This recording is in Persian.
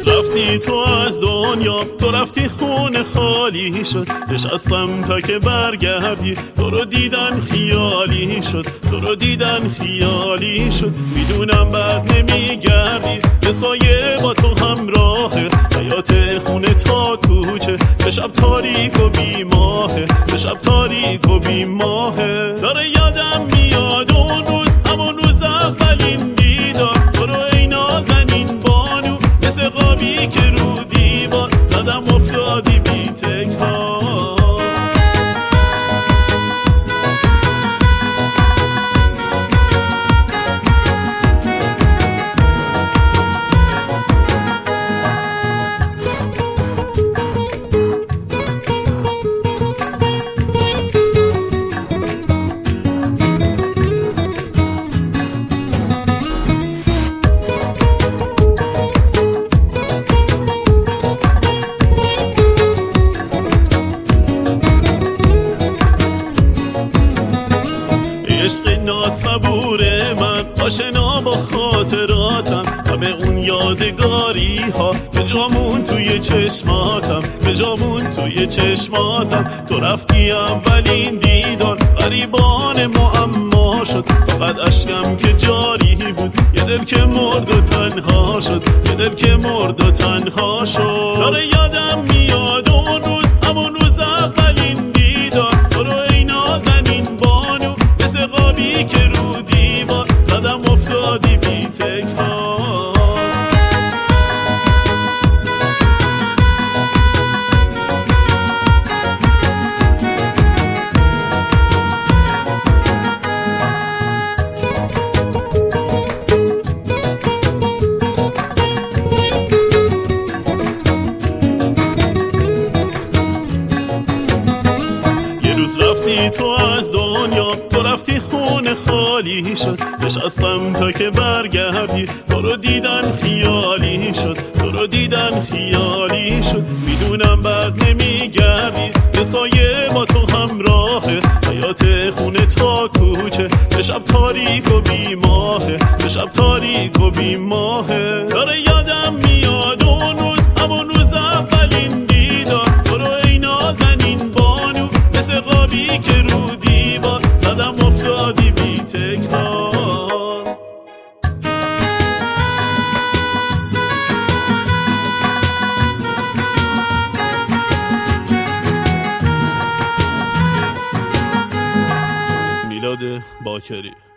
روز رفتی تو از دنیا، تو رفتی خونه خالی شد. نشستم تا که برگردی، تو رو دیدن خیالی شد، تو رو دیدن خیالی شد. میدونم بعد نمیگردی، به سایه با تو همراهه، حیات خونه تا کوچه، به شب تاریک و بی ماهه، به شب تاریک و بی ماهه. داره یادم میاد اون روز، همون روز اولین دیدار، تو رو ای نازنین بانو، مثل قابی که رو دیوار زدم افتادی بی تکرار. عشق ناصبور من، آشنا با خاطراتم، همه اون یادگاری ها به جامون توی چشماتم، به جامون توی چشماتم. تو رفتی اولین دیدار، غریبان معما شد، فقط اشکم که جاری بود، یه دل که مرد و تنها شد، یه دل که مرد و تنها شد. داره یادم میاد اون روز، همون روز اولین دیدار، تو رو ای نازنین بانو، مثل قابی که رو دیوار زدم افتادی بی تکرار. روز رفتی تو از دنیا، تو رفتی خونه خالی شد. نشستم تا که برگردی، تو رو دیدن خیالی شد، تو رو دیدن خیالی شد. میدونم بعد نمیگردی، به سایه با تو همراهه، حیات خونه تا کوچه، به شب تاریک و بی ماهه، به شب تاریک و بی ماهه. داره یادم میاد اون روز، همون روز اولین دیدار، تو رو ای نازنین بانو، مثل قابی که رو دیوار زدم افتادی بی تکرار. میلاد باکری.